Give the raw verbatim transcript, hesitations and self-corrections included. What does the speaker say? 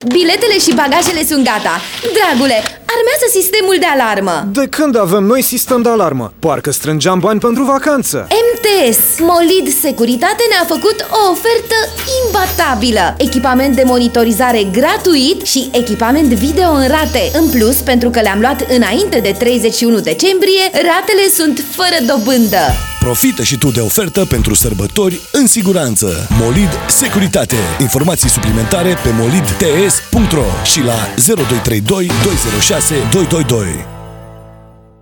Biletele și bagajele sunt gata. Dragule, armează sistemul de alarmă. De când avem noi sistem de alarmă? Parcă strângeam bani pentru vacanță. M T S Molid Securitate ne-a făcut o ofertă imbatabilă. Echipament de monitorizare gratuit și echipament video în rate. În plus, pentru că le-am luat înainte de treizeci și unu decembrie, ratele sunt fără dobândă. Profită și tu de ofertă pentru sărbători în siguranță. Molid Securitate. Informații suplimentare pe molid t s punct ro și la zero doi trei doi doi zero șase doi doi doi.